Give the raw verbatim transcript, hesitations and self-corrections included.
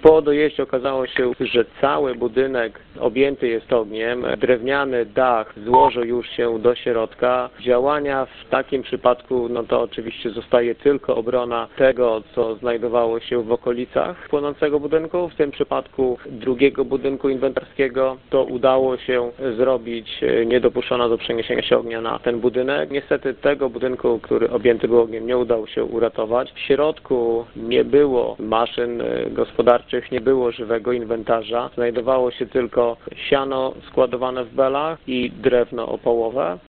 Po dojeździe okazało się, że cały budynek objęty jest ogniem, drewniany dach złożył już się do środka. Działania w takim przypadku, no to oczywiście zostaje tylko obrona tego, co znajdowało się w okolicach płonącego budynku. W tym przypadku drugiego budynku inwentarskiego to udało się zrobić, nie dopuszczono do przeniesienia się ognia na ten budynek. Niestety tego budynku, który objęty był ogniem, nie udało się uratować. W środku nie było maszyn gospodarczych, nie było żywego inwentarza. Znajdowało się tylko siano składowane w belach i drewno opałowe.